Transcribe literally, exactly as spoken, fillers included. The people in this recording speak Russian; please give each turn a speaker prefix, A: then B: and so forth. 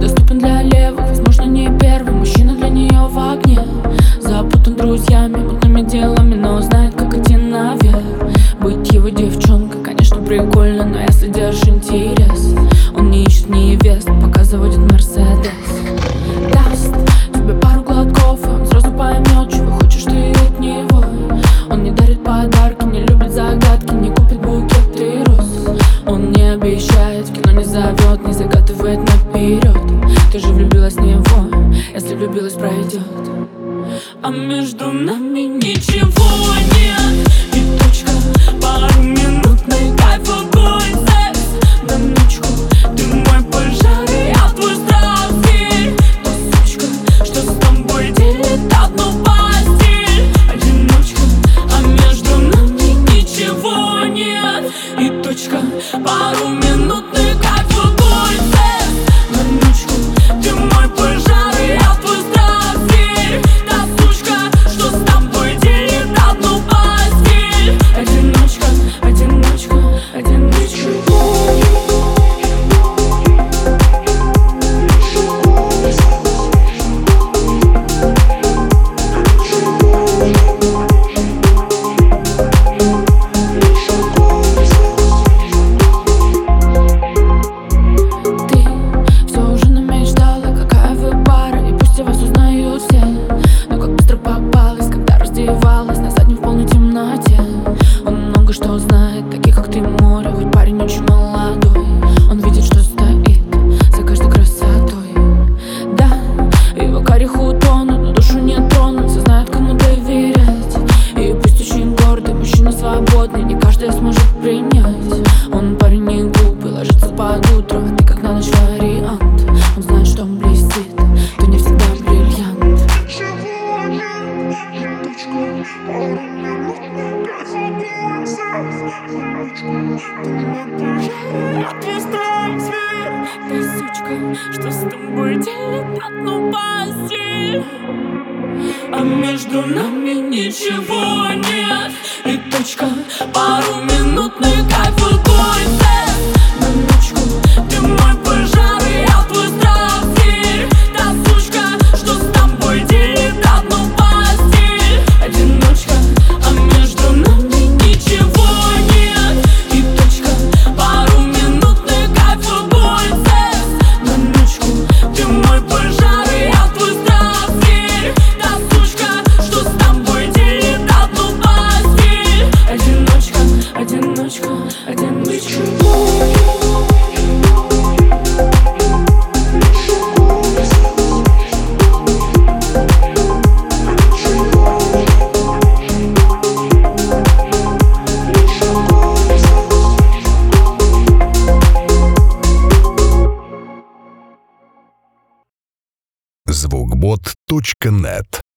A: недоступен для левых, возможно, не первый мужчина для нее в огне. Запутан друзьями, мутными делами, но знает, как идти наверх. Быть его девчонкой, конечно, прикольно, но если держишь интерес, он не ищет невест, пока заводит Мерседес. Даст тебе пару глотков, и он сразу поймет, чего хочешь ты от него. Он не дарит подарки, не любит загадки, не купит букет и роз. Он не обещает, в кино не зовет, не загадывает наперед. Ты же влюбилась в него, если влюбилась, пройдет. А между нами ничего нет. И точка, пару минутный кайф, огонь, секс на ночку. Ты мой пожар, и я твой страстный. Та сучка, что с тобой делит одну постель. Одиночка, а между нами ничего нет. И точка, пару минутный кайф, огонь, секс на ночку. Ты мой пожар, и я твой страстный. Та сучка, что с тобой делит одну постель. Одиночка, одиночка, одиночка. На заднем в полной темноте. Он много что знает, таких как ты море. Хоть парень очень молодой, он видит, что стоит за каждой красотой. Да, его карих утонут, но душу не тронут. Все знают, кому доверять. И пусть очень гордый, мужчина свободный, не каждый сможет принять. Он парень не глупый, ложится под утро, а ты как на ночь вариант. Он знает, что он блестит, то не всегда бриллиант. Ты сучка, что с тобой делит одну постель. А между нами ничего нет. И точка, пару минутный кайф, огонь, секс на ночку. Ты мой пожар, и я твой страстный. Та сучка, что с тобой делит одну постель. Одиночка, а между нами ничего нет. И точка, пару минутный кайф, огонь, секс на ночку. Ты мой пожар, и я твой страстный. Та сучка, что с тобой делит одну постель. Одиночка, одиночка, одиночка.
B: звукбот точка нет